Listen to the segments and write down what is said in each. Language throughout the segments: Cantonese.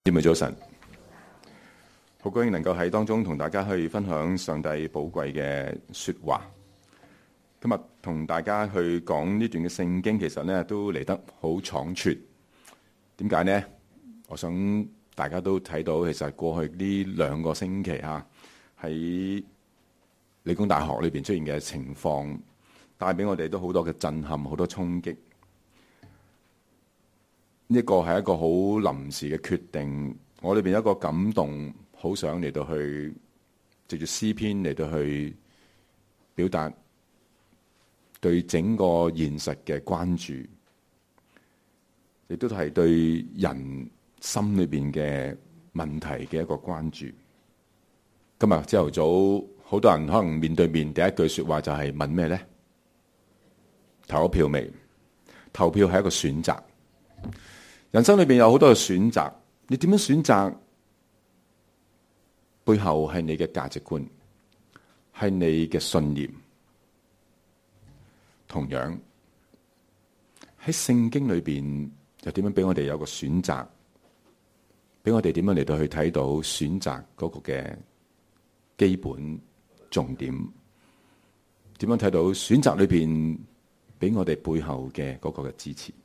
姊妹早晨，好高興能夠喺當中同大家去分享上帝寶貴嘅說話。今日同大家去講呢段嘅聖經，其實呢都嚟得好倉促。點解呢？我想大家都睇到，其實過去呢2個星期喺理工大學裏邊出現嘅情況，帶俾我哋都好多嘅震撼，好多衝擊。呢個係一個好臨時嘅決定，我裏邊有一個感動，好想嚟到去藉住詩篇嚟到去表達對整個現實嘅關注，亦都係對人心裏邊嘅問題嘅一個關注。今日朝頭早，好多人可能面對面第一句說話就係問咩呢？投咗票未？投票係一個選擇。人生裏邊有好多嘅選擇，你點樣選擇？背後係你嘅價值觀，係你嘅信念。同樣喺聖經裏邊又點樣俾我哋有個選擇？俾我哋點樣嚟到去睇到選擇嗰個嘅基本重點？點樣睇到選擇裏邊俾我哋背後嘅嗰個嘅支持？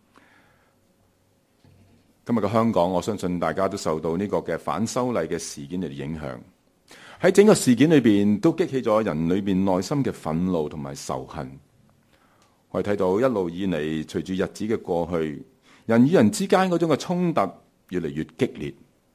今日嘅香港，我相信大家都受到呢個嘅反修例嘅事件嚟影響。喺整個事件裏邊，都激起咗人裏邊內心嘅憤怒同埋仇恨。我哋睇到一路以嚟，隨住日子嘅過去，人與人之間嗰種嘅衝突越嚟越激烈。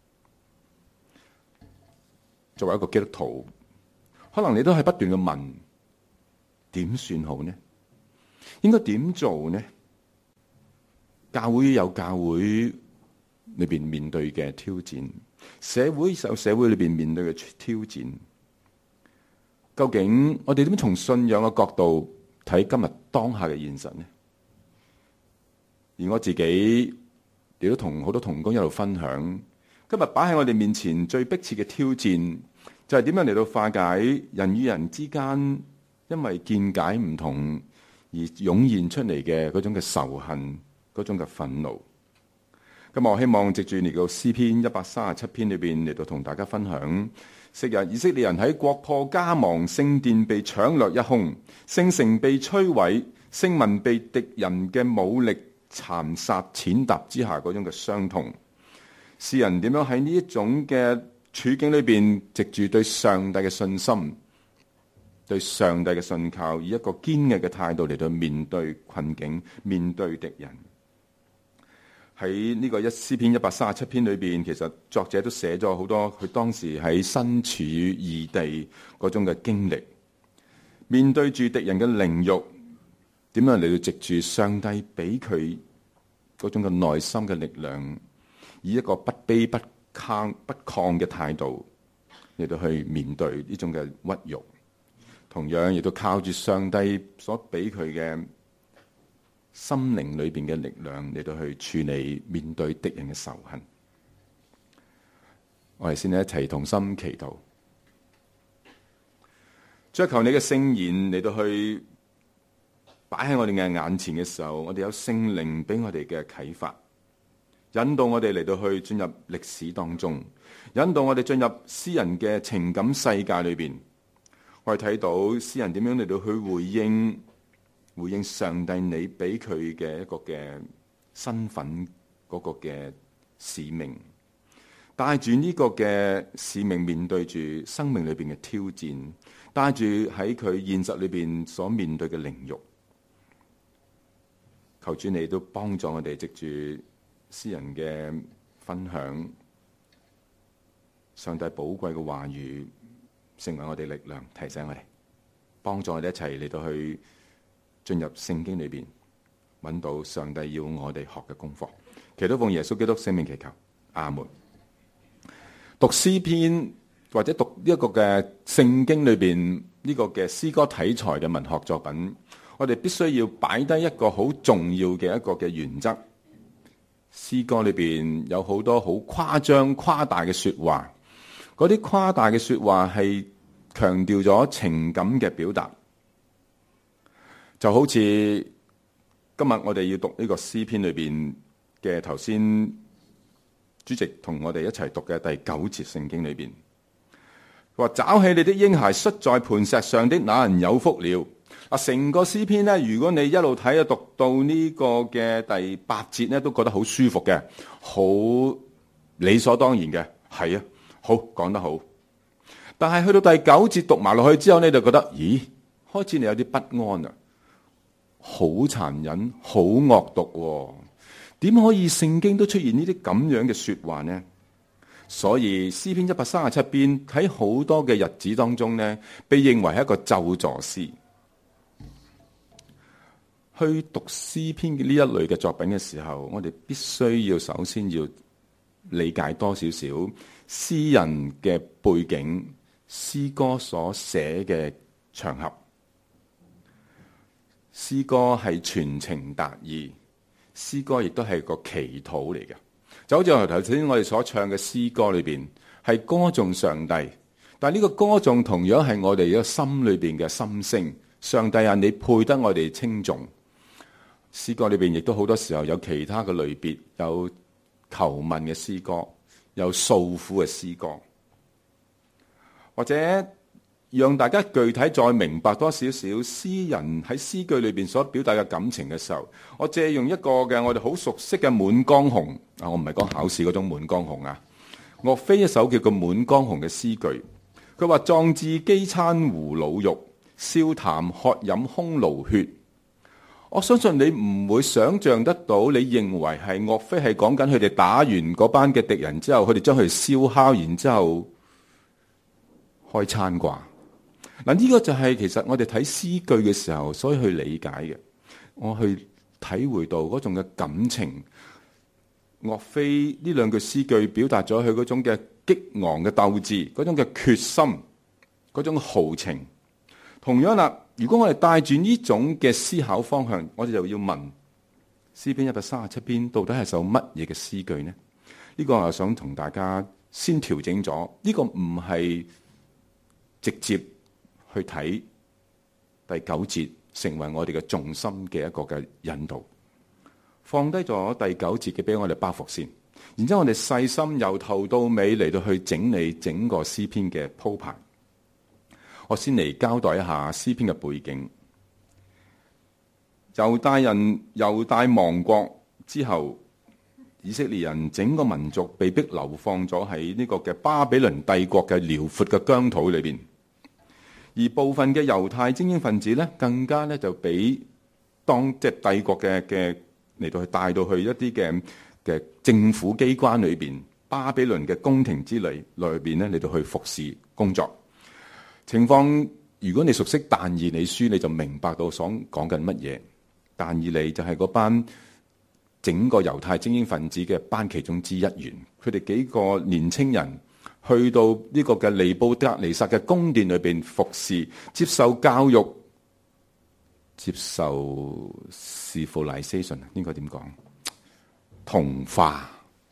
作為一個基督徒，可能你都係不斷嘅問：點算好呢？應該點做呢？教會有教會裏邊面對嘅挑戰，社會有社會裏邊面對嘅挑戰。究竟我哋點樣從信仰嘅角度睇今日當下嘅現實呢？而我自己亦都同好多同工一路分享，今日擺喺我哋面前最迫切嘅挑戰，就係點樣嚟到化解人與人之間因為見解唔同而湧現出嚟嘅嗰種嘅仇恨，嗰種嘅憤怒。咁我希望藉住嚟到詩篇137篇裏邊嚟到同大家分享，昔日以色列人喺國破家亡、聖殿被搶掠一空、聖城被摧毀、聖民被敵人嘅武力殘殺踐踏之下嗰種嘅傷痛。詩人點樣喺呢一種嘅處境裏邊，藉住對上帝嘅信心、對上帝嘅信靠，以一個堅毅嘅態度嚟到面對困境、面對敵人。喺呢個詩篇137篇裏邊，其實作者都寫咗好多佢當時喺身處異地嗰種嘅經歷，面對住敵人嘅凌辱，點樣嚟到藉住上帝俾佢嗰種嘅內心嘅力量，以一個不卑不亢不亢嘅態度嚟到去面對呢種嘅屈辱，同樣亦都靠住上帝所俾佢嘅心靈裏邊嘅力量嚟到去處理面對敵人嘅仇恨。我哋先一齊同心祈禱，追求你嘅聖言嚟到去擺喺我哋嘅眼前嘅時候，我哋有聖靈俾我哋嘅啟發，引導我哋嚟到去進入歷史當中，引導我哋進入詩人嘅情感世界裏邊。我哋睇到詩人點樣嚟到去回應上帝你俾佢嘅一個嘅身份，嗰個嘅使命，帶住呢個嘅使命面對住生命裏邊嘅挑戰，帶住喺佢現實裏邊所面對嘅凌辱。求主你都幫助我哋藉住詩人嘅分享，上帝寶貴嘅話語成為我哋力量，提醒我哋，幫助我哋一齊嚟到去進入聖經裏邊，揾到上帝要我哋學嘅功課。祈禱奉耶穌基督聖名祈求，阿門。讀詩篇或者讀呢一個嘅聖經裏邊呢個嘅詩歌題材嘅文學作品，我哋必須要擺低一個好重要嘅一個嘅原則。詩歌裏邊有好多好誇張誇大嘅說話，嗰啲誇大嘅說話係強調咗情感嘅表達。就好似今日我哋要讀呢個詩篇裏邊嘅頭先主席同我哋一齊讀嘅第9節聖經裏邊，話找起你的嬰孩摔在磐石上的那人有福了。成個詩篇呢，如果你一路睇讀到呢個嘅第8節呢，都覺得好舒服嘅，好理所當然嘅，係啊，好講得好。但係去到第9節讀埋落去之後呢，就覺得咦，開始你有啲不安啊，好殘忍，好惡毒喎，點可以聖經都出現呢啲咁樣嘅說話呢？所以詩篇137篇喺好多嘅日子當中呢，被認為係一個咒詛詩。去讀詩篇呢一類嘅作品嘅時候，我哋必須要首先要理解多少少詩人嘅背景，詩歌所寫嘅場合。詩歌係傳情達意，詩歌亦都係個祈禱嚟嘅。就好似頭先我哋所唱嘅詩歌裏邊，係歌頌上帝，但係呢個歌頌同樣係我哋一個心裏邊嘅心聲。上帝啊，你配得我哋稱頌。詩歌裏邊亦都好多時候有其他嘅類別，有求問嘅詩歌，有訴苦嘅詩歌，或者讓大家具體再明白多少少詩人喺詩句裏邊所表達嘅感情嘅時候，我借用一個嘅我哋好熟悉嘅《滿江紅》啊，我唔係講考試嗰種《滿江紅》啊，岳飛一首叫做《滿江紅》嘅詩句，佢話壯志飢餐胡虜肉，笑談渴飲匈奴血。我相信你唔會想象得到，你認為係岳飛係講緊佢哋打完嗰班嘅敵人之後，佢哋將佢燒烤，然之後開餐啩。嗱，呢個就係其實我哋睇詩句嘅時候，所以去理解嘅，我去體會到嗰種嘅感情。岳飛呢兩句詩句表達咗佢嗰種嘅激昂嘅鬥志，嗰種嘅決心，嗰種豪情。同樣啦，如果我哋帶住呢種嘅思考方向，我哋就要問詩篇137篇到底係首乜嘢嘅詩句呢？呢個我想同大家先調整咗，呢個唔係直接去睇第9節成為我哋嘅重心嘅一個嘅引導，放低咗第9節嘅俾我哋包袱先，然之後我哋細心由頭到尾嚟到去整理整個詩篇嘅鋪排。我先嚟交代一下詩篇嘅背景。猶大亡國之後，以色列人整個民族被迫流放咗喺呢個嘅巴比倫帝國嘅遼闊嘅疆土裏邊。而部分嘅猶太精英分子咧，更加咧就俾即係帝國嘅嚟到去帶到去一啲嘅政府機關裏邊，巴比倫嘅宮廷之類裏邊咧嚟到去服侍工作。情況，如果你熟悉但以理書，你就明白到所講緊乜嘢。但以理就係嗰班整個猶太精英分子嘅班其中之一員，佢哋幾個年青人去到呢個嘅尼布甲尼撒嘅宮殿裏邊服侍，接受教育，接受 civilization， 應該點講？同化。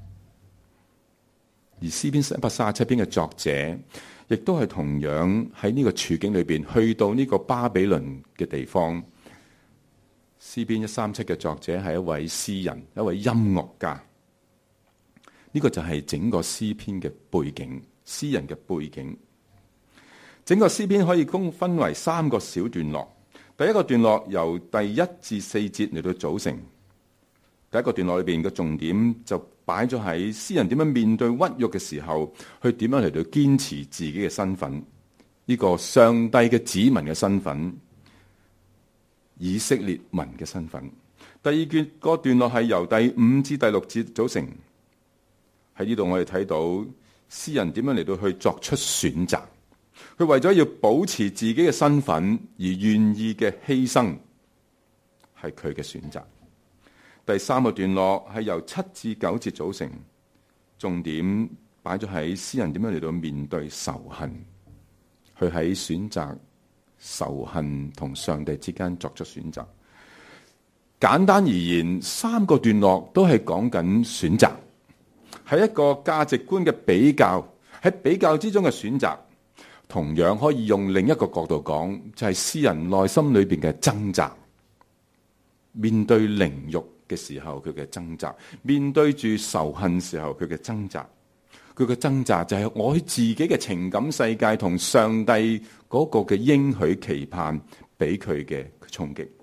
而詩篇137篇嘅作者，亦都係同樣喺呢個處境裏邊，去到呢個巴比倫嘅地方。詩篇137嘅作者係一位詩人，一位音樂家。呢個就係整個詩篇嘅背景，詩人嘅背景。整個詩篇可以分為3個小段落。第一個段落由第1至4節嚟到組成。第一個段落裏邊嘅重點就擺咗喺詩人點樣面對屈辱嘅時候，去點樣嚟到堅持自己嘅身份，呢個上帝嘅子民嘅身份，以色列民嘅身份。第二個段落係由第5至第6節組成。喺呢度我哋睇到詩人點樣嚟到去作出選擇，佢為咗要保持自己嘅身份而願意嘅犧牲，係佢嘅選擇。第3個段落係由7至9節組成，重點擺咗喺詩人點樣嚟到面對仇恨，佢喺選擇仇恨同上帝之間作出選擇。簡單而言，3個段落都係講緊選擇，係一個價值觀嘅比較，喺比較之中嘅選擇。同樣可以用另一個角度講，就係詩人內心裏邊嘅掙扎，面對凌辱， 嘅時候佢嘅掙扎，面對住仇恨時候佢嘅掙扎。佢嘅掙扎就係我自己嘅情感世界同上帝嗰個嘅應許期盼俾佢嘅衝擊。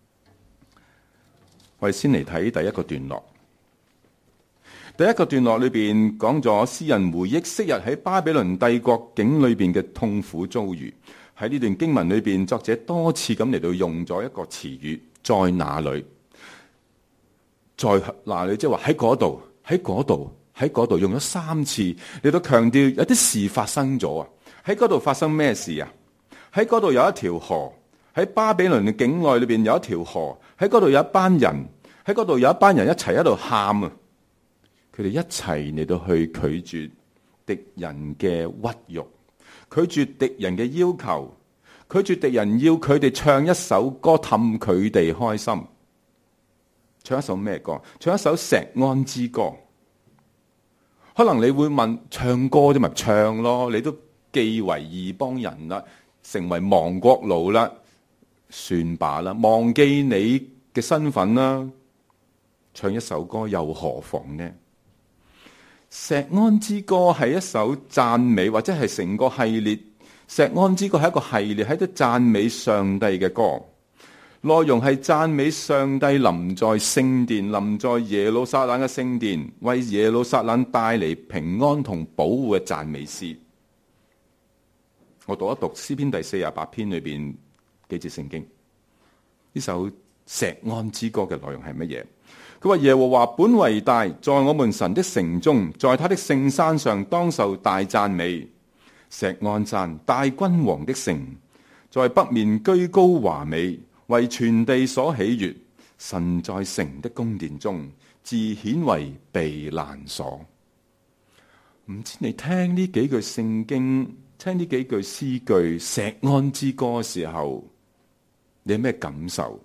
我哋先嚟睇第一個段落。第一個段落裏邊講咗詩人回憶昔日喺巴比倫帝國境裏邊嘅痛苦遭遇。喺呢段經文裏邊，作者多次咁嚟到用咗一個詞語，在哪裏？在哪裏？即係話喺嗰度，喺嗰度，喺嗰度，用咗3次嚟到強調有啲事發生咗啊！喺嗰度發生咩事啊？喺嗰度有一條河，喺巴比倫嘅境內裏邊有一條河，喺嗰度有一班人，喺嗰度有一班人一齊喺度喊啊！佢哋一齊嚟到去拒絕敵人嘅屈辱，拒絕敵人嘅要求，拒絕敵人要佢哋唱一首歌氹佢哋開心。唱一首咩歌？唱一首錫安之歌。可能你會問，唱歌啫咪唱咯，你都既為異邦人啦，成為亡國奴啦，算罷啦，忘記你嘅身份啦，唱一首歌又何妨呢？錫安之歌係一首讚美，或者係成個系列。錫安之歌係一個系列，喺度讚美上帝嘅歌。內容係讚美上帝臨在聖殿，臨在耶路撒冷嘅聖殿，為耶路撒冷帶嚟平安同保護嘅讚美詩。我讀一讀詩篇第48篇裏邊幾節聖經。呢首錫安之歌嘅內容係乜嘢？佢話耶和華本為大，在我們神的城中，在他的聖山上當受大讚美。錫安山，大君王的城，在北面居高華美，為全地所喜悅。神在城的宮殿中，自顯為避難所。唔知你聽呢幾句聖經，聽呢幾句詩句錫安之歌嘅時候，你有咩感受？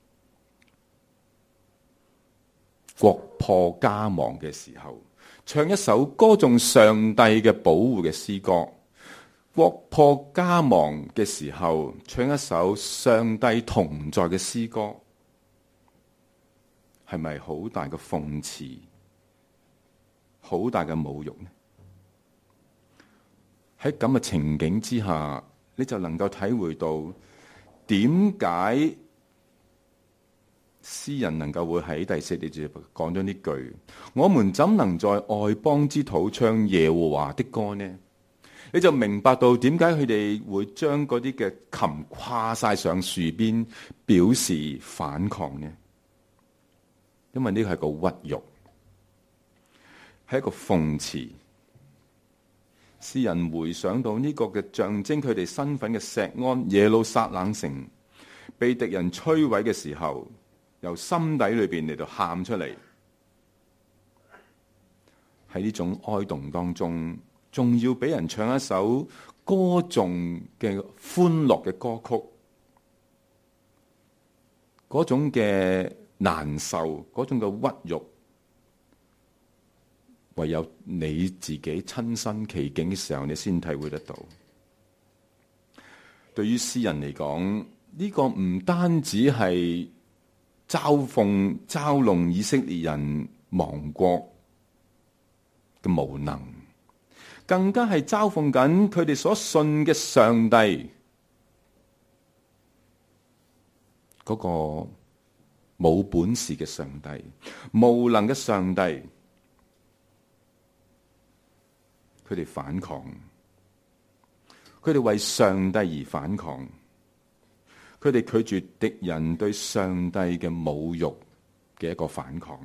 國破家亡嘅時候，唱一首歌頌上帝嘅保護嘅詩歌；國破家亡嘅時候，唱一首上帝同在嘅詩歌，係咪好大嘅諷刺，好大嘅侮辱呢？喺咁嘅情景之下，你就能夠體會到點解詩人能夠會喺第4節講咗呢句：我們怎能在外邦之土唱耶和華的歌呢？你就明白到點解佢哋會將嗰啲嘅琴跨晒上樹邊，表示反抗呢？因為呢個係個屈辱，係一個諷刺。詩人回想到呢個嘅象徵佢哋身份嘅錫安耶路撒冷城被敵人摧毀嘅時候，由心底裏邊嚟到喊出嚟。喺呢種哀慟當中，仲要俾人唱一首歌頌嘅歡樂嘅歌曲，嗰種嘅難受，嗰種嘅屈辱，唯有你自己親身其境嘅時候，你先體會得到。對於詩人嚟講，呢個唔單止係嘲弄以色列人亡國嘅無能，更加係嘲諷緊佢哋所信嘅上帝嗰個冇本事嘅上帝，無能嘅上帝。佢哋反抗，佢哋為上帝而反抗。佢哋拒絕敵人對上帝嘅侮辱嘅一個反抗。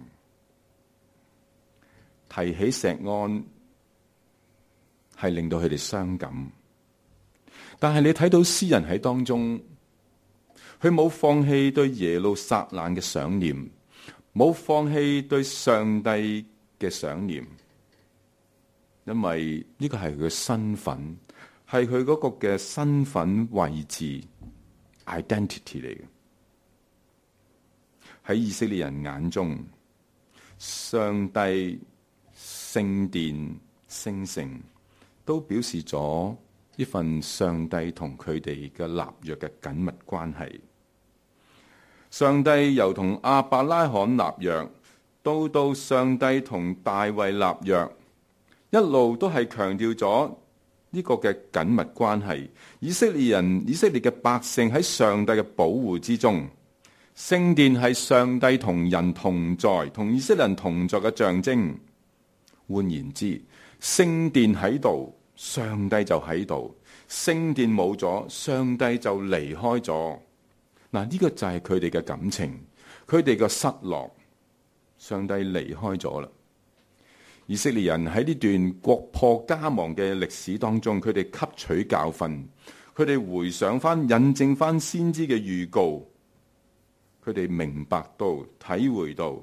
提起錫安，係令到佢哋傷感，但係你睇到詩人喺當中，佢冇放棄對耶路撒冷嘅想念，冇放棄對上帝嘅想念，因為呢個係佢嘅身份，係佢嗰個嘅身份位置。identity 嚟嘅。喺以色列人眼中，上帝、聖殿、聖城都表示咗一份上帝同佢哋嘅立約嘅緊密關係。 上帝由同亞伯拉罕立約，到上帝同大衛立約，一路都係強調咗呢個嘅緊密關係。以色列嘅百姓喺上帝嘅保護之中，聖殿係上帝同人同在，同以色列人同在嘅象徵。換言之，聖殿喺度，上帝就喺度；聖殿冇咗，上帝就離開咗。嗱，呢個就係佢哋嘅感情，佢哋嘅失落。上帝離開咗啦。以色列人喺呢段國破家亡嘅歷史當中，佢哋吸取教訓，佢哋回想翻、印證翻先知嘅預告，佢哋明白到、體會到，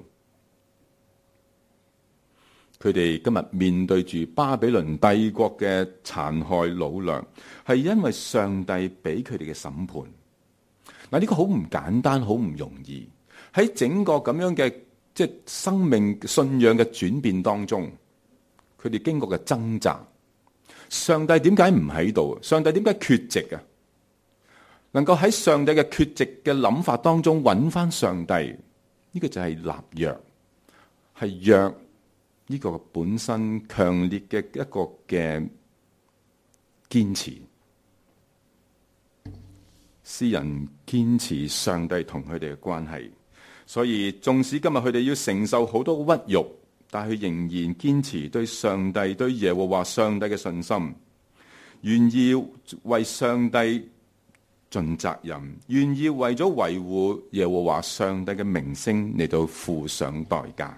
佢哋今日面對住巴比倫帝國嘅殘害擄掠，係因為上帝俾佢哋嘅審判。嗱，呢個好唔簡單，好唔容易。喺整個咁樣嘅生命信仰嘅轉變當中，佢哋經過嘅掙扎，上帝點解唔喺度？上帝點解缺席啊？能夠喺上帝嘅缺席嘅諗法當中揾翻上帝，呢個就係立約，係約呢個本身強烈嘅一個嘅堅持。詩人堅持上帝同佢哋嘅關係，所以縱使今日佢哋要承受好多屈辱，但係佢仍然堅持對上帝、對耶和華上帝嘅信心，願意為上帝盡責任，願意為咗維護耶和華上帝嘅名聲嚟到付上代價。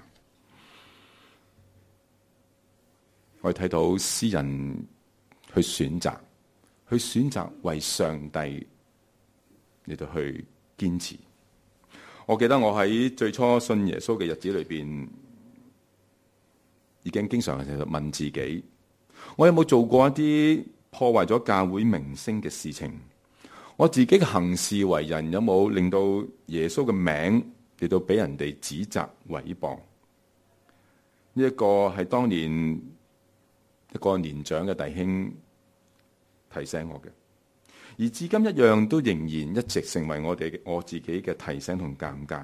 我哋睇到詩人去選擇為上帝嚟到去堅持。我記得我喺最初信耶穌嘅日子裏邊，已經經常其實問自己，我有冇做過一啲破壞咗教會名聲嘅事情？我自己嘅行事為人有冇令到耶穌嘅名嚟到俾人哋指責毀謗？呢一個係當年一個年長嘅弟兄提醒我嘅，而至今一樣都仍然一直成為我自己嘅提醒同尷尬。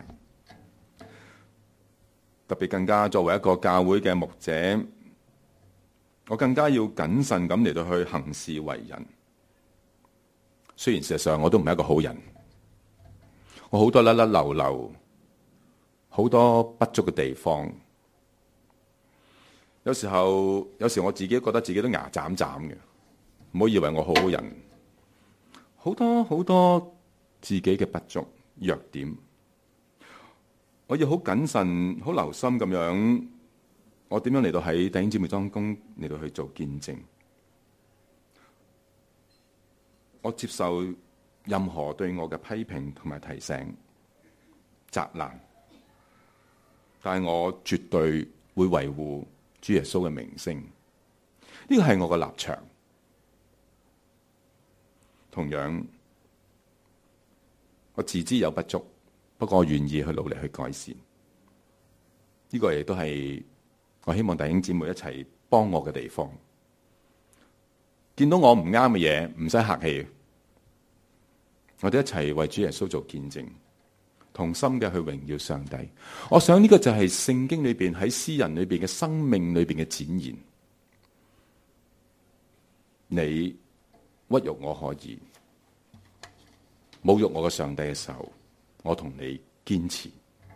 特別更加作為一個教會嘅牧者，我更加要謹慎咁嚟到去行事為人。雖然事實上我都唔係一個好人，我好多甩甩漏漏，好多不足嘅地方。有時我自己覺得自己都牙斬斬嘅，唔好以為我好好人。好多自己嘅不足弱點，我要好謹慎、好留心咁樣，我點樣嚟到喺弟兄姊妹當中嚟到去做見證？我接受任何對我嘅批評同埋提醒、責難，但係我絕對會維護主耶穌嘅名聲。呢個係我嘅立場。同樣，我自知有不足，不過我願意去努力去改善。呢個亦都係我希望弟兄姊妹一齊幫我嘅地方。見到我唔啱嘅嘢，唔使客氣，我哋一齊為主耶穌做見證，同心嘅去榮耀上帝。我想呢個就係聖經裏邊喺詩人裏邊嘅生命裏邊嘅展現。你屈辱我可以，侮辱我嘅上帝嘅時候，我同你堅持。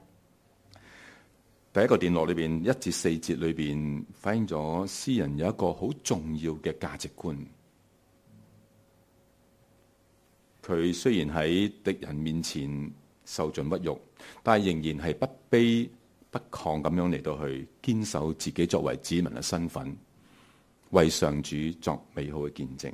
第一個段落裏邊1至4節裏邊反映咗詩人有一個好重要嘅價值觀。佢雖然喺敵人面前受盡屈辱，但係仍然係不卑不亢咁樣嚟到去堅守自己作為子民嘅身份，為上主作美好嘅見證。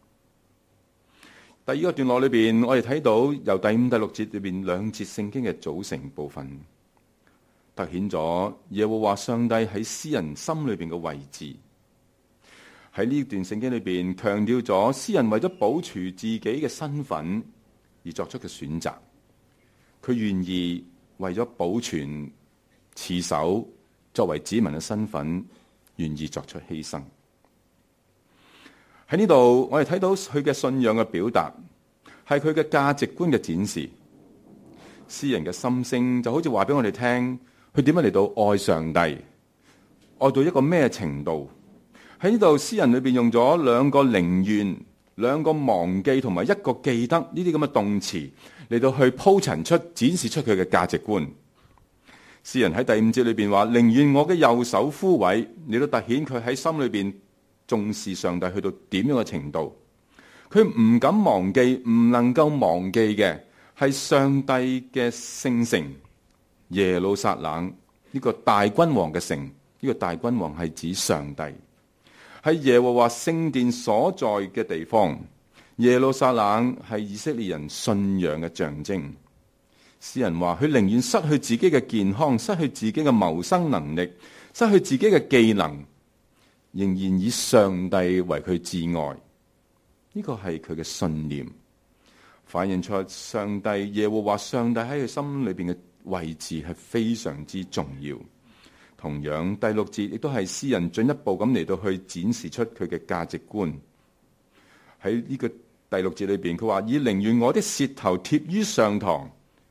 第二個段落裏邊，我哋睇到由第5、第6節裏邊2節聖經嘅組成部分，凸顯咗耶和華上帝喺詩人心裏邊嘅位置。喺呢段聖經裏邊強調咗詩人為咗保存自己嘅身份而作出嘅選擇，佢願意為咗保存持守作為子民嘅身份，願意作出犧牲。喺呢度，我哋睇到佢嘅信仰嘅表達，係佢嘅價值觀嘅展示。 詩人嘅心聲就好似話俾我哋聽，佢點樣嚟到愛上帝，愛到一個咩程度？喺呢度詩人裏邊用咗兩個寧願、兩個忘記同埋一個記得呢啲咁嘅動詞嚟到去鋪陳出、展示出佢嘅價值觀。詩人喺第5節裏邊話：寧願我嘅右手枯萎，嚟到凸顯佢喺心裏邊重視上帝去到點樣嘅程度。佢唔敢忘記，唔能夠忘記嘅係上帝嘅聖城耶路撒冷，呢個大君王嘅城。呢個大君王係指上帝，喺耶和華聖殿所在嘅地方。耶路撒冷係以色列人信仰嘅象徵。詩人話佢寧願失去自己嘅健康，失去自己嘅謀生能力，失去自己嘅技能，仍然以上帝為佢至愛。呢個係佢嘅信念，反映出上帝耶和華上帝喺佢心裏邊嘅位置係非常之重要。同樣第6節亦都係詩人進一步咁嚟到去展示出佢嘅價值觀。喺呢個第6節裏邊，佢話以寧願我的舌頭貼於上膛，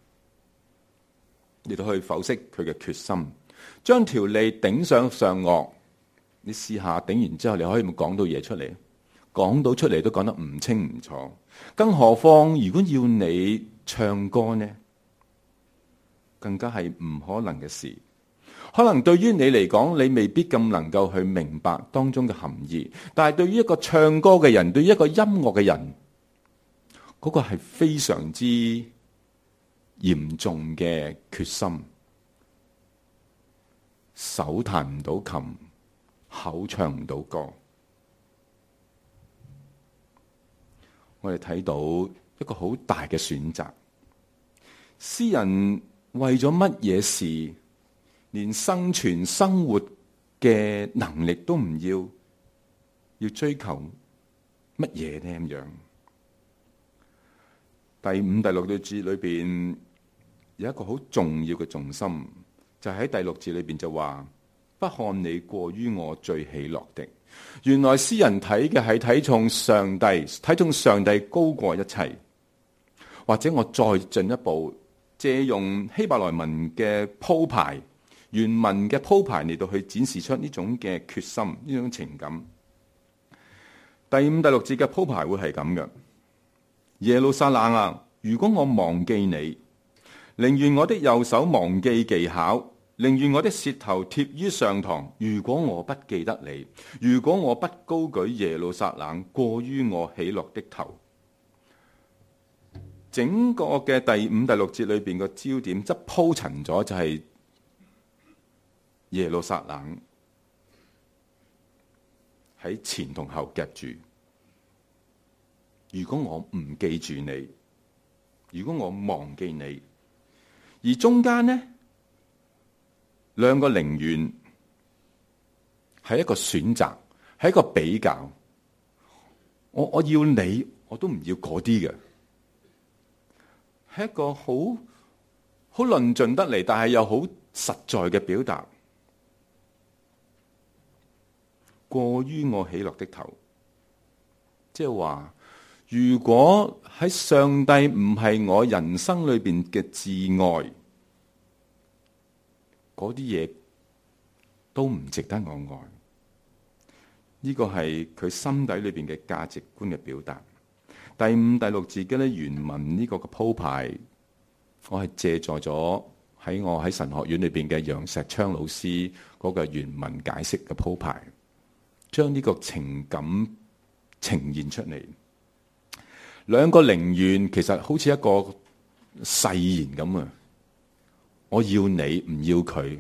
嚟到去剖析佢嘅決心，將條脷頂上上顎。你試下頂完之後，你可以唔講到嘢出嚟？講到出嚟都講得唔清唔楚，更何況如果要你唱歌呢，更加係唔可能嘅事。可能對於你嚟講，你未必咁能夠去明白當中嘅含義，但係對於一個唱歌嘅人，對於一個音樂嘅人，嗰個係非常之嚴重嘅決心。手彈唔到琴，口唱唔到歌。我哋睇到一個好大嘅選擇。詩人為咗乜嘢事，連生存生活嘅能力都唔要，要追求乜嘢呢？咁樣第5、第6節裏邊有一個好重要嘅重心，就喺第6節裏邊就話：不看你過於我最喜樂的。原來詩人睇嘅係睇重上帝，睇重上帝高過一切。或者我再進一步借用希伯來文嘅鋪排，原文嘅鋪排嚟到去展示出呢種嘅決心，呢種情感。第5、第6節嘅鋪排會係咁嘅：耶路撒冷啊，如果我忘記你，寧願我的右手忘記技巧，寧願我的舌頭貼於上膛。如果我不記得你，如果我不高舉耶路撒冷過於我喜樂的頭。整個嘅第5、第6節裏邊個焦點則鋪陳咗，就係耶路撒冷喺前同後夾住。如果我唔記住你，如果我忘記你，而中間呢兩個寧願係一個選擇，係一個比較。我要你，我都唔要嗰啲嘅，係一個好論盡得嚟，但係又好實在嘅表達。過於我喜樂的頭，即係話，如果喺上帝唔係我人生裏邊嘅至愛，嗰啲嘢都唔值得我愛。呢個係佢心底裏邊嘅價值觀嘅表達。第5、第6節嘅咧原文呢個嘅鋪排，我係借助咗我喺神學院裏邊嘅楊石昌老師嗰個原文解釋嘅鋪排，將呢個情感呈現出嚟。兩個寧願其實好似一個誓言咁啊！我要你，唔要佢。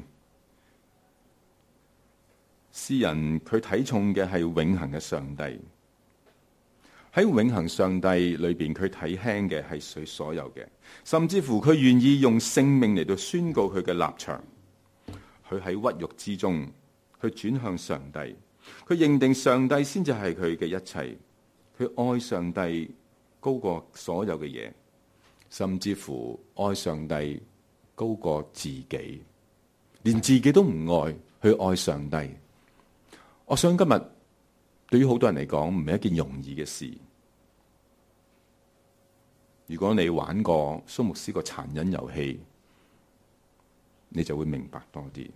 詩人佢睇重嘅係永恆嘅上帝，喺永恆上帝裏邊，佢睇輕嘅係佢所有嘅，甚至乎佢願意用性命嚟到宣告佢嘅立場。佢喺屈辱之中，佢轉向上帝，佢認定上帝先至係佢嘅一切，佢愛上帝高過所有嘅嘢，甚至乎愛上帝高過自己，連自己都唔愛，去愛上帝。我想今日對於好多人嚟講，唔係一件容易嘅事。 如果你玩過蘇牧師個殘忍遊戲，你就會明白多啲。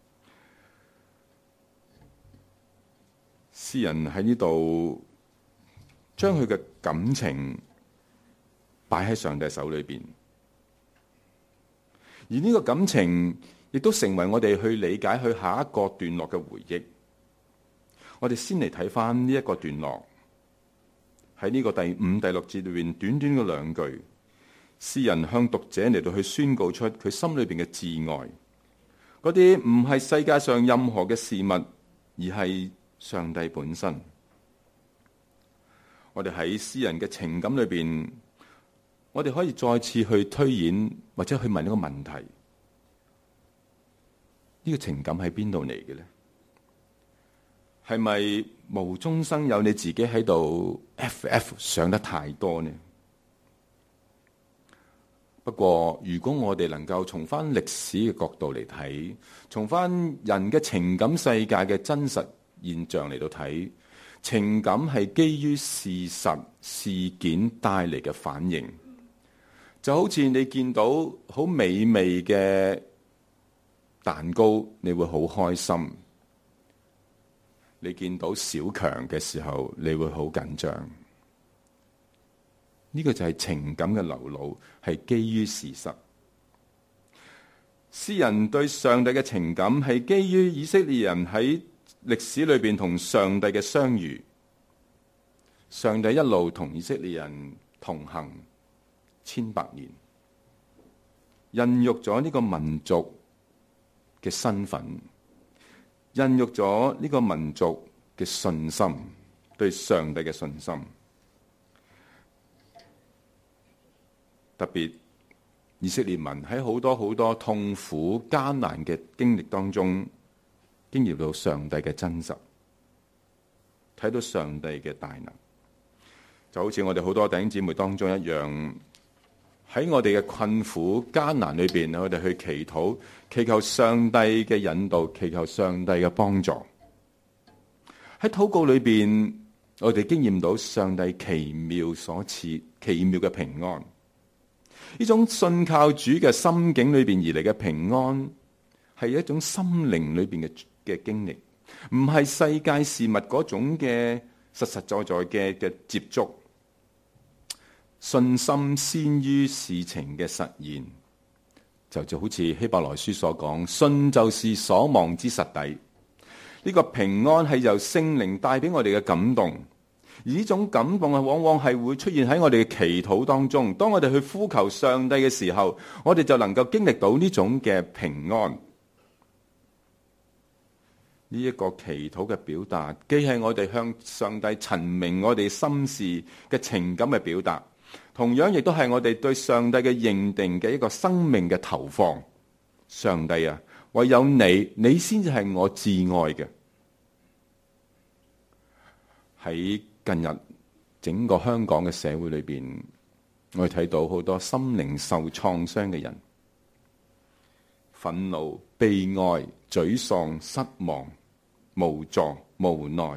詩人喺呢度將佢嘅感情擺喺上帝手裏邊，而呢個感情亦都成為我哋去理解佢下一個段落嘅回憶。我哋先嚟睇翻呢一個段落，喺呢個第5、第6節裏邊，短短嘅2句，詩人向讀者嚟到去宣告出佢心裏邊嘅摯愛，嗰啲唔係世界上任何嘅事物，而係上帝本身。我哋喺詩人嘅情感裏邊，我哋可以再次去推演或者去問一個問題：呢個情感喺邊度嚟嘅呢？係咪無中生有？你自己喺度 FF 想得太多呢？不過如果我哋能夠從翻歷史嘅角度嚟睇，從翻人嘅情感世界嘅真實現象嚟到睇，情感係基於事實事件帶嚟嘅反應。就好似你見到好美味嘅蛋糕，你會好開心。你見到小強嘅時候，你會好緊張。呢個就係情感嘅流露，係基於事實。詩人對上帝嘅情感係基於以色列人喺歷史裏邊同上帝嘅相遇。上帝一路同以色列人同行千百年，孕育咗呢個民族嘅身份，孕育咗呢個民族嘅信心，對上帝嘅信心。特別以色列民喺好多痛苦艱難嘅經歷當中，經驗到上帝嘅真實，睇到上帝嘅大能。就好似我哋好多弟兄姊妹當中一樣，喺我哋嘅困苦艱難裏邊，我哋去祈禱，祈求上帝嘅引導，祈求上帝嘅幫助。喺禱告裏邊，我哋經驗到上帝奇妙所賜，奇妙嘅平安。呢種信靠主嘅心境裏邊而嚟嘅平安，係一種心靈裏邊嘅經歷，唔係世界事物嗰種嘅實實在在嘅接觸。信心先於事情嘅實現，就好似希伯來書所講，信就是所望之實底。呢個平安係由聖靈帶俾我哋嘅感動，而呢種感動往往係會出現喺我哋嘅祈禱當中。當我哋去呼求上帝嘅時候，我哋就能夠經歷到呢種嘅平安。呢一個祈禱嘅表達，既係我哋向上帝陳明我哋心事嘅情感嘅表達，同樣亦都係我哋對上帝嘅認定嘅一個生命嘅投放。上帝啊，唯有你先至係我至愛嘅。喺近日整個香港嘅社會裏邊，我哋睇到好多心靈受創傷嘅人，憤怒、悲哀、沮喪、失望、無助、無奈。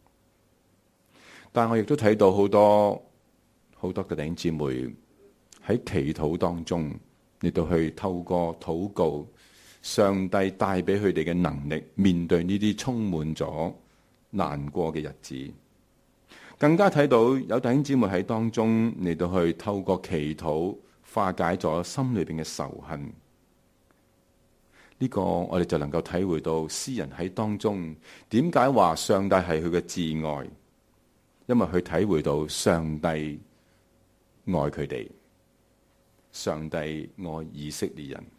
但我亦都睇到好多嘅弟兄姊妹喺祈禱當中，嚟到去透過禱告，上帝帶俾佢哋嘅能力，面對呢啲充滿咗難過嘅日子。更加睇到有弟兄姊妹喺當中嚟到去透過祈禱化解咗心裏邊嘅仇恨。呢個我哋就能夠體會到詩人喺當中點解話上帝係佢嘅摯愛，因為佢體會到上帝愛佢哋，上帝愛以色列人。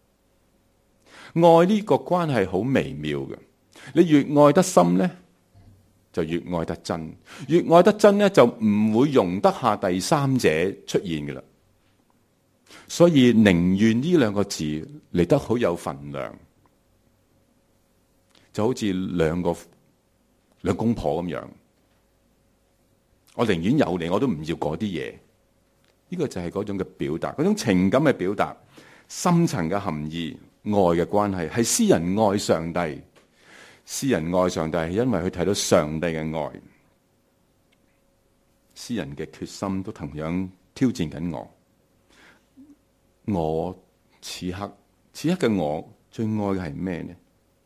愛呢個關係好微妙嘅，你越愛得深呢，就越愛得真，越愛得真呢，就唔會容得下第三者出現嘅啦。所以寧願呢兩個字嚟得好有分量，就好似兩公婆咁樣。我寧願有你，我都唔要嗰啲嘢。呢個就係嗰種嘅表達，嗰種情感嘅表達，深層嘅含義，愛嘅關係，係詩人愛上帝。詩人愛上帝係因為佢睇到上帝嘅愛。詩人嘅決心都同樣挑戰緊我。我此刻嘅我最愛嘅係咩呢？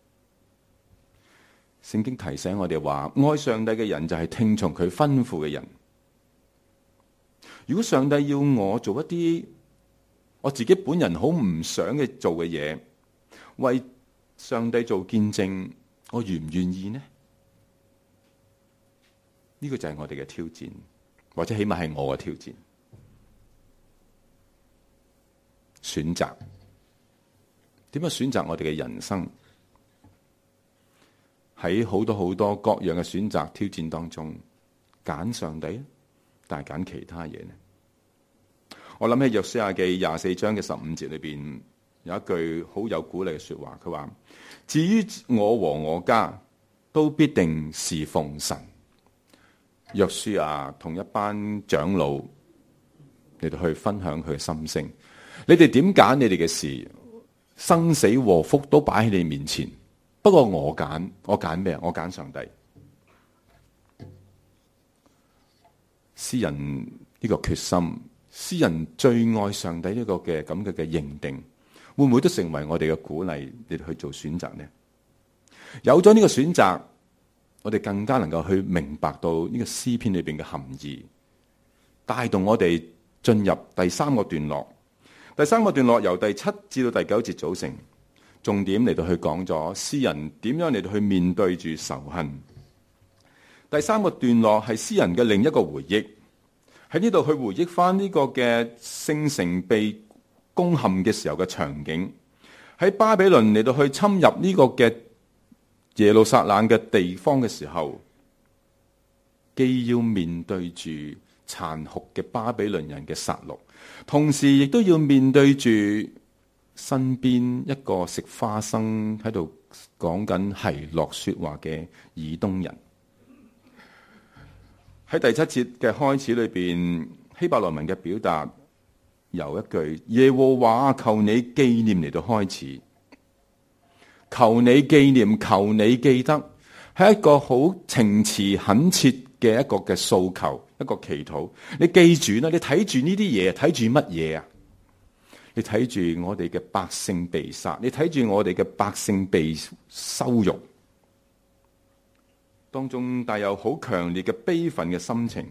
聖經提醒我哋話，愛上帝嘅人就係聽從佢吩咐嘅人。如果上帝要我做一啲我自己本人好唔想嘅做嘅嘢，為上帝做見證，我願唔願意呢？呢個就係我哋嘅挑戰，或者起碼係我嘅挑戰。選擇點樣選擇我哋嘅人生？喺好多各樣嘅選擇挑戰當中，揀上帝，但係揀其他嘢呢？我諗起約書亞記24章嘅15節裏邊有一句好有鼓勵嘅說話，佢話：至於我和我家，都必定侍奉神。約書亞同一班長老嚟到去分享佢嘅心聲。你哋點揀你哋嘅事，生死禍福都擺喺你面前。不過我揀咩？我揀上帝。詩人呢個決心，詩人最愛上帝呢個嘅咁嘅認定，會唔會都成為我哋嘅鼓勵，你哋去做選擇呢？有咗呢個選擇，我哋更加能夠去明白到呢個詩篇裏邊嘅含義，帶動我哋進入第三個段落。第三個段落由第7至到第9節組成，重點嚟到去講咗詩人點樣嚟到去面對住仇恨。第三個段落係詩人嘅另一個回憶，喺呢度去回憶翻呢個嘅聖城被攻陷嘅時候嘅場景，喺巴比倫嚟到去侵入呢個嘅耶路撒冷嘅地方嘅時候，既要面對住殘酷嘅巴比倫人嘅殺戮，同時亦都要面對住身邊一個食花生喺度講緊奚落說話嘅以東人。喺第7節嘅開始裏邊，希伯來文嘅表達由一句耶和華求你紀念嚟到開始，求你紀念，求你記得，係一個好情詞懇切嘅一個嘅訴求，一個祈禱。你記住啦，你睇住呢啲嘢，睇住乜嘢啊？你睇住我哋嘅百姓被殺，你睇住我哋嘅百姓被羞辱，當中帶有好強烈嘅悲憤嘅心情。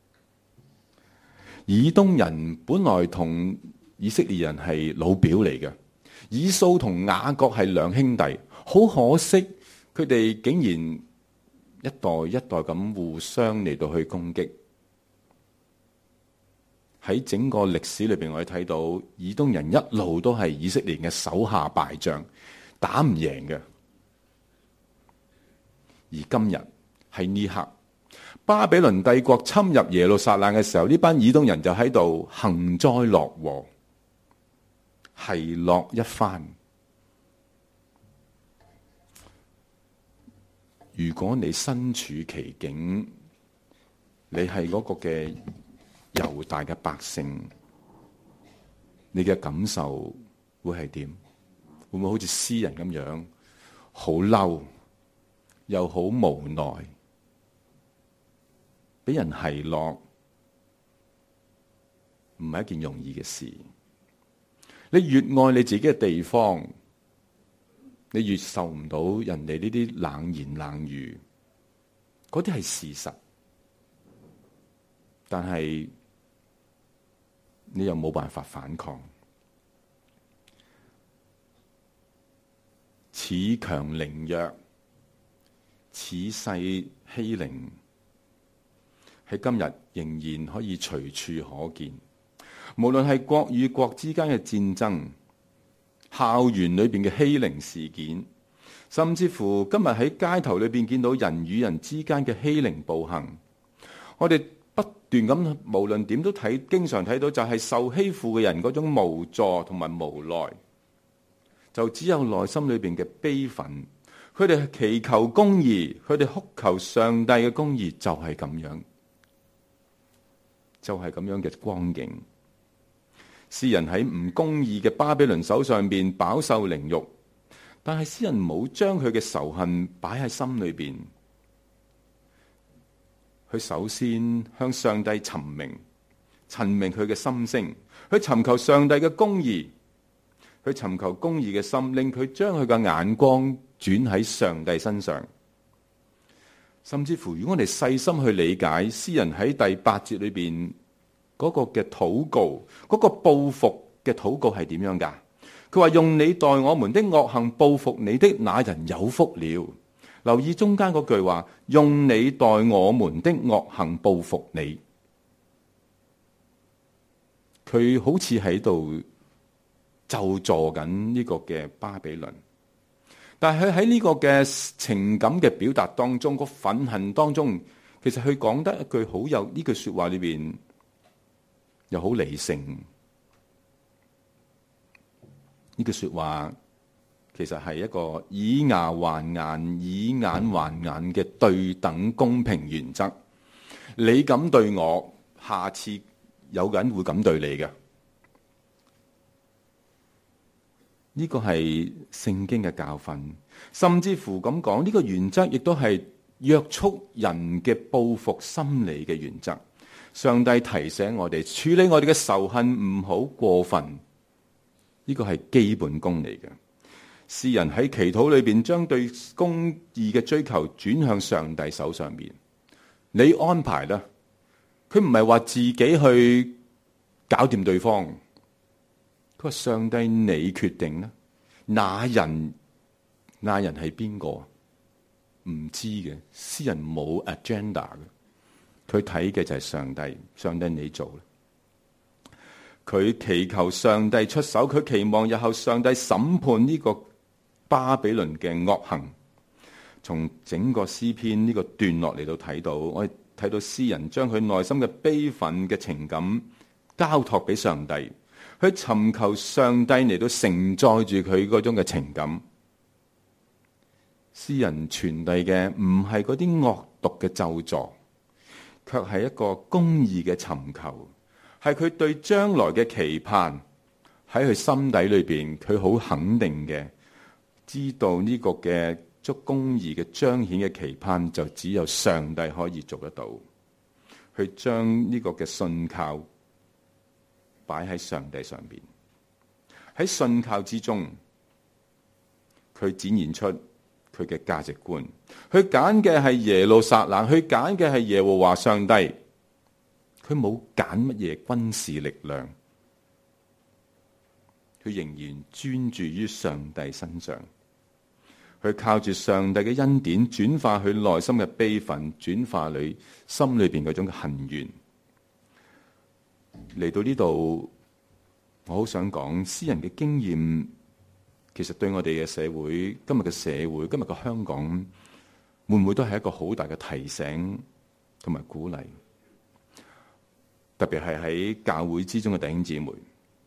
以東人本來同以色列人係老表嚟嘅，以掃同雅各係兩兄弟，好可惜佢哋竟然一代一代咁互相嚟到去攻擊。喺整個歷史裏邊，我哋睇到以東人一路都係以色列嘅手下敗將，打唔贏嘅。而今日喺呢刻，巴比倫帝國侵入耶路撒冷嘅時候，呢班以東人就喺度幸災樂禍，奚落一番。如果你身處其境，你係嗰個嘅猶大嘅百姓，你嘅感受會係點？會唔會好似詩人咁樣，好嬲，又好無奈，俾人奚落，唔係一件容易嘅事。你越愛你自己嘅地方，你越受唔到人哋呢啲冷言冷語，嗰啲係事實。但係你又冇辦法反抗，此強凌弱，此勢欺凌，喺今日仍然可以隨處可見。無論係國與國之間嘅戰爭，校園裏邊嘅欺凌事件，甚至乎今日喺街頭裏邊見到人與人之間嘅欺凌暴行，我哋不斷咁無論點都睇，經常睇到就係受欺負嘅人嗰種無助同埋無奈，就只有內心裏邊嘅悲憤。佢哋祈求公義，佢哋哭求上帝嘅公義，就係咁樣，就係咁樣嘅光景。詩人喺唔公義嘅巴比倫手上邊飽受凌辱，但係詩人冇將佢嘅仇恨擺喺心裏邊。佢首先向上帝尋明， 陳明佢嘅心聲，去尋求上帝嘅公義，去尋求公義嘅心，令佢將佢嘅眼光轉喺上帝身上。甚至乎，如果我哋細心去理解詩人喺第8節裏邊嗰個嘅禱告，嗰個報復嘅禱告係點樣噶？佢話，用你待我們的惡行報復你的那人有福了。留意中間嗰句話，用你待我們的惡行報復你。佢好似喺度咒詛緊呢個嘅巴比倫，但係佢喺呢個嘅情感嘅表達當中，個憤恨當中，其實佢講得一句好有呢句說話裏邊又好理性。呢句說話其實係一個以牙還牙、以眼還眼嘅對等公平原則。你咁對我，下次有人會咁對你嘅。呢個係聖經嘅教訓，甚至乎咁講，呢個原則亦都係約束人嘅報復心理嘅原則。上帝提醒我哋處理我哋嘅仇恨唔好過分，呢個係基本功嚟嘅。詩人喺祈禱裏邊將對公義嘅追求轉向上帝手上邊，你安排啦。佢唔係話自己去搞掂對方，佢話上帝你決定啦。那人係邊個？唔知嘅，詩人冇 agenda 嘅，佢睇嘅就係上帝。上帝你做啦。佢祈求上帝出手，佢期望日後上帝審判呢個巴比倫嘅惡行。從整個詩篇呢個段落嚟到睇到，我哋睇到詩人將佢內心嘅悲憤嘅情感交託俾上帝，去尋求上帝嚟到承載住佢嗰種嘅情感。詩人傳遞嘅唔係嗰啲惡毒嘅咒詛，卻係一個公義嘅尋求，係佢對將來嘅期盼。喺佢心底裏邊，佢好肯定嘅知道呢個嘅足公義嘅彰顯嘅期盼，就只有上帝可以做得到。去將呢個嘅信靠擺喺上帝上邊，喺信靠之中，佢展現出佢嘅價值觀。佢揀嘅係耶路撒冷，佢揀嘅係耶和華上帝。佢冇揀乜嘢軍事力量，佢仍然專注於上帝身上。佢靠住上帝嘅恩典，轉化佢內心嘅悲憤，轉化佢心裏邊嗰種嘅恨怨。嚟到呢度，我好想講，詩人嘅經驗，其實對我哋嘅社會，今日嘅社會，今日嘅香港，會唔會都係一個好大嘅提醒同埋鼓勵？特別係喺教會之中嘅弟兄姊妹。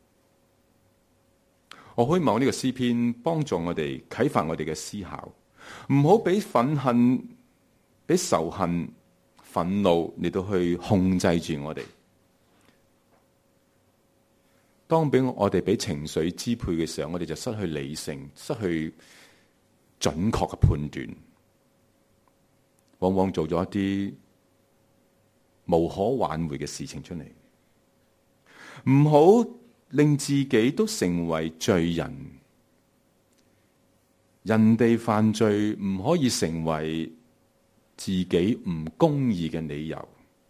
我希望呢個詩篇幫助我哋，啟發我哋嘅思考，唔好俾憤恨、俾仇恨、憤怒嚟到去控制住我哋。當俾我哋俾情緒支配嘅時候，我哋就失去理性，失去準確嘅判斷，往往做咗一啲無可挽回嘅事情出嚟。唔好令自己都成為罪人，人哋犯罪唔可以成為自己唔公義嘅理由。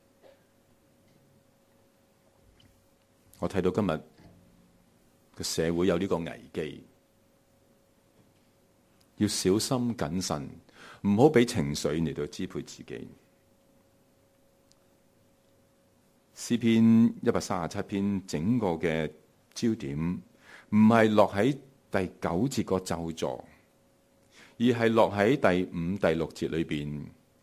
我睇到今日個社會有呢個危機，要小心謹慎，唔好俾情緒嚟到支配自己。詩篇137篇整個嘅焦點唔係落喺第9節個咒詛，而係落喺第5、第6節裏邊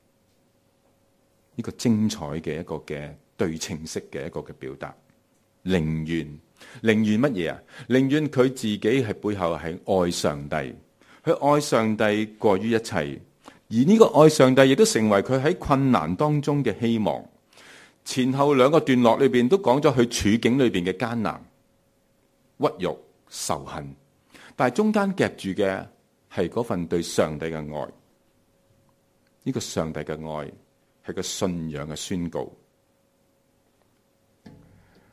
呢個精彩嘅一個嘅對稱式嘅一個嘅表達。寧願乜嘢啊？寧願佢自己係背後係愛上帝，佢愛上帝過於一切，而呢個愛上帝亦都成為佢喺困難當中嘅希望。前後兩個段落裏邊都講咗佢處境裏邊嘅艱難、屈辱、仇恨，但係中間夾住嘅係嗰份對上帝嘅愛。呢個上帝嘅愛係個信仰嘅宣告。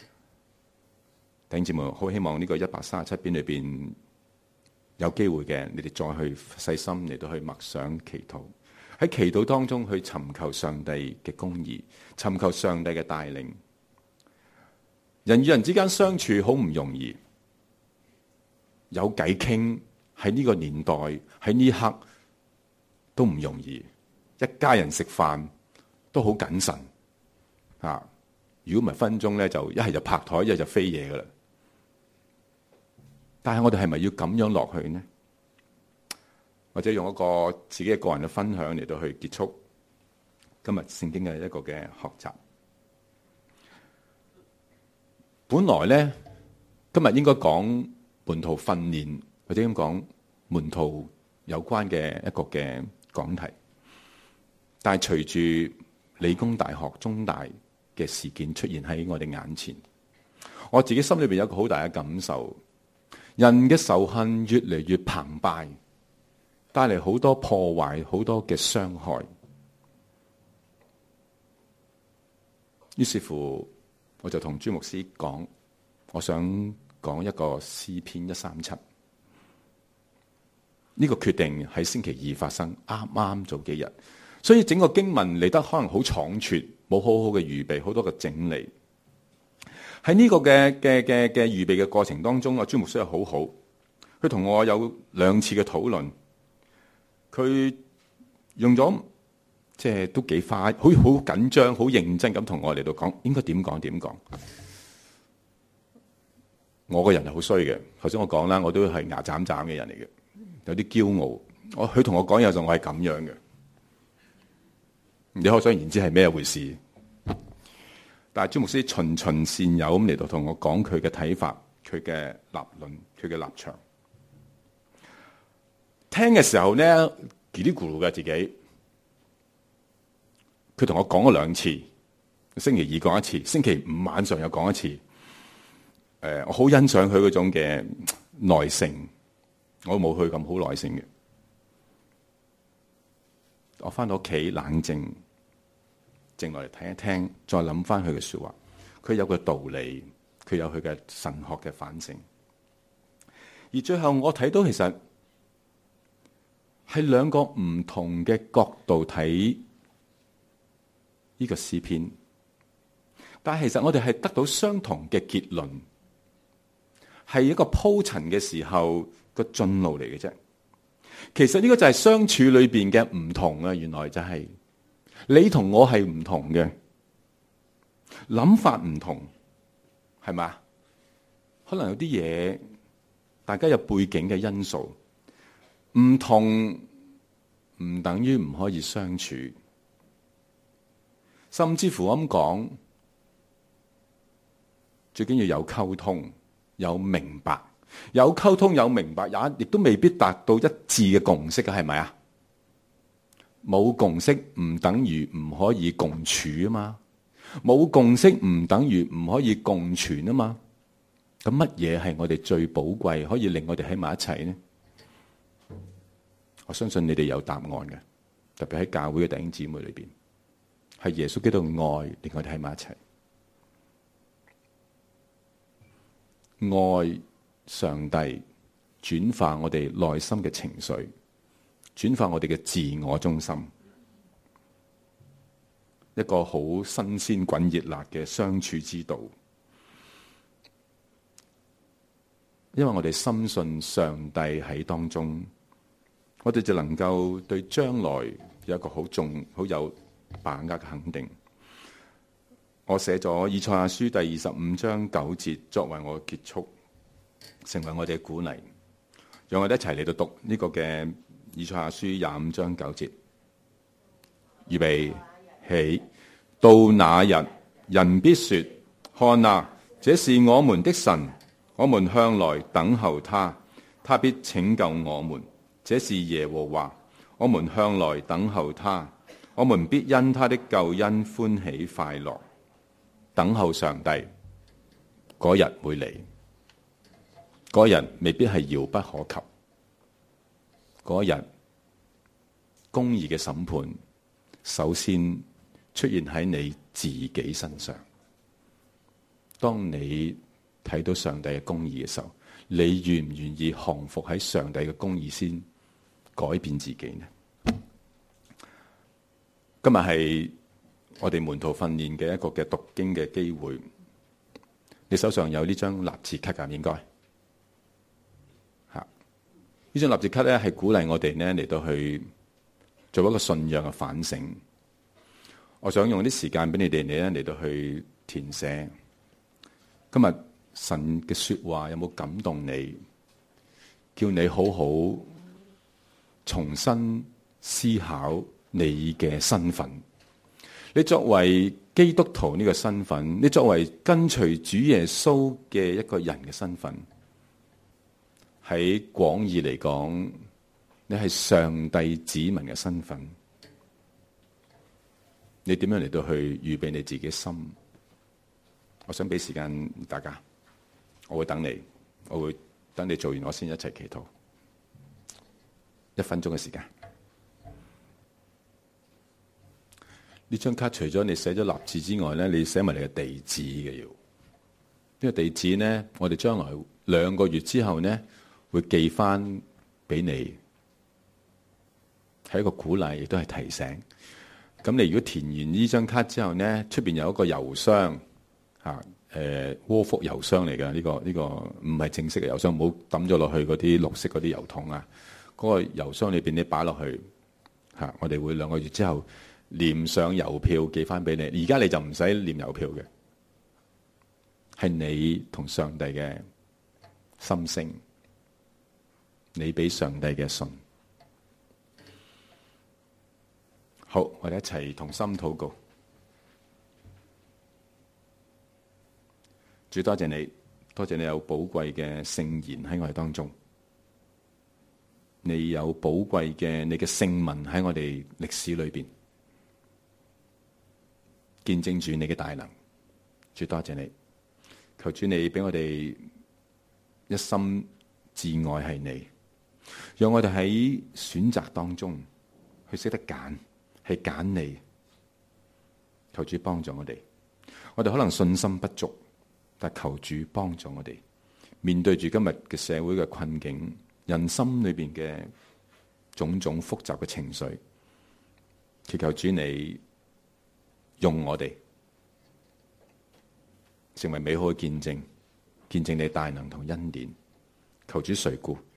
弟兄姊妹，好希望呢個137篇裏邊有機會嘅，你哋再去細心嚟到去默想祈禱，喺祈禱當中去尋求上帝嘅公義，尋求上帝嘅帶領。人與人之間相處好唔容易，有偈傾喺呢個年代喺呢刻都唔容易，一家人食飯都好謹慎啊！如果唔係分鐘咧，就一係就拍台，一係就飛嘢噶啦。但係我哋係咪要咁樣落去呢？或者用一個自己嘅個人嘅分享嚟到去結束今日聖經嘅一個嘅學習。本來咧今日應該講門徒訓練，或者咁講門徒有關嘅一個嘅講題，但係隨住理工大學、中大嘅事件出現喺我哋眼前，我自己心裏邊有一個好大嘅感受。人嘅仇恨越嚟越澎湃，帶嚟好多破壞，好多嘅傷害。於是乎，我就同朱牧師講，我想講一個詩篇137。呢個決定喺星期二發生，啱啱早幾日，所以整個經文嚟得可能好倉促，冇好好嘅預備，好多嘅整理。喺呢個嘅預備嘅過程當中，朱牧師係好好，佢同我有2次嘅討論，佢用咗即係都幾快，好緊張、好認真咁同我嚟到講，應該點講。我個人係好衰嘅，頭先我講啦，我都係牙斬斬嘅人嚟嘅，有啲驕傲。佢同我講有陣我係咁樣嘅，你可想而知係咩回事。但係朱牧師循循善誘咁嚟到同我講佢嘅睇法、佢嘅立論、佢嘅立場。聽嘅時候咧，嘰哩咕嚕嘅自己。佢同我講咗2次，星期二講一次，星期五晚上又講一次。我好欣賞佢嗰種嘅耐性，我冇佢咁好耐性嘅。我翻到屋企冷靜。靜落嚟聽一聽，再諗翻佢嘅說話，佢有個道理，佢有佢嘅神學嘅反省。而最後我睇到其實係2個唔同嘅角度睇呢個詩篇，但係其實我哋係得到相同嘅結論，係一個鋪陳嘅時候個進路嚟嘅啫。其實呢個就係相處裏邊嘅唔同啊！原來就係。你同我係唔同嘅，諗法唔同，係咪？可能有啲嘢，大家有背景嘅因素，唔同唔等於唔可以相處，甚至乎咁講，最緊要有溝通、有明白，有溝通有明白，亦都未必達到一致嘅共識嘅，係咪啊？冇共識唔等於唔可以共處啊嘛，冇共識唔等於唔可以共存啊嘛。咁乜嘢係我哋最寶貴，可以令我哋喺埋一齊呢？我相信你哋有答案嘅，特別喺教會嘅弟兄姊妹裏邊，係耶穌基督愛令我哋喺埋一齊，愛上帝轉化我哋內心嘅情緒。轉化我哋嘅自我中心，一個好新鮮滾熱辣嘅相處之道。因為我哋深信上帝喺當中，我哋就能夠對將來有一個好有把握嘅肯定。我寫咗以賽亞書第25章9節作為我嘅結束，成為我哋嘅鼓勵，讓我哋一齊嚟到讀呢個嘅。以賽亞書25章9節，預備起，到那日，人必說：看啊，這是我們的神，我們向來等候他，他必拯救我們。這是耶和華，我們向來等候他，我們必因他的救恩歡喜快樂。等候上帝，嗰日會嚟，嗰日未必係遙不可及。嗰日公義嘅審判首先出現喺你自己身上。當你睇到上帝嘅公義嘅時候，你願唔願意降服喺上帝嘅公義先改變自己呢？今日係我哋門徒訓練嘅一個嘅讀經嘅機會。你手上有呢張立字卡㗎？應該吓，呢張立字卡咧係鼓勵我哋咧嚟到去做一個信仰嘅反省。我想用啲時間俾你哋咧嚟到去填寫。今日神嘅說話有冇感動你，叫你好好重新思考你嘅身份？你作為基督徒呢個身份，你作為跟隨主耶穌嘅一個人嘅身份，喺廣義嚟講，你係上帝子民嘅身份。你點樣嚟到去預備你自己嘅心？我想俾時間大家，我會等你，我會等你做完，我先一齊祈禱。1分鐘嘅時間。呢張卡除咗你寫咗立字之外咧，你寫埋你嘅地址嘅要。呢個地址咧，我哋將來2個月之後咧，會寄翻俾你，係一個鼓勵，亦都係提醒。咁你如果填完呢張卡之後咧，出邊有一個郵箱嚇，窩福郵箱嚟㗎。呢個唔係正式嘅郵箱，唔好抌咗落去嗰啲綠色嗰啲郵筒啊。嗰個郵箱裏邊你擺落去嚇，我哋會2個月之後連上郵票寄翻俾你。而家你就唔使連郵票嘅，係你同上帝嘅心聲，你俾上帝嘅信。好，我哋一齊同心禱告。主，多謝你，多謝你有寶貴嘅聖言喺我哋當中，你有寶貴嘅你嘅聖文喺我哋歷史裏邊，見證住你嘅大能。主，多謝你，求主你俾我哋一心至愛係你，讓我哋喺選擇當中去識得揀。係揀你，求主幫助我哋。我哋可能信心不足，但求主幫助我哋面對住今日嘅社會嘅困境，人心裏邊嘅種種複雜嘅情緒，祈求主你用我哋成為美好嘅見證，見證你大能同恩典。求主垂顧，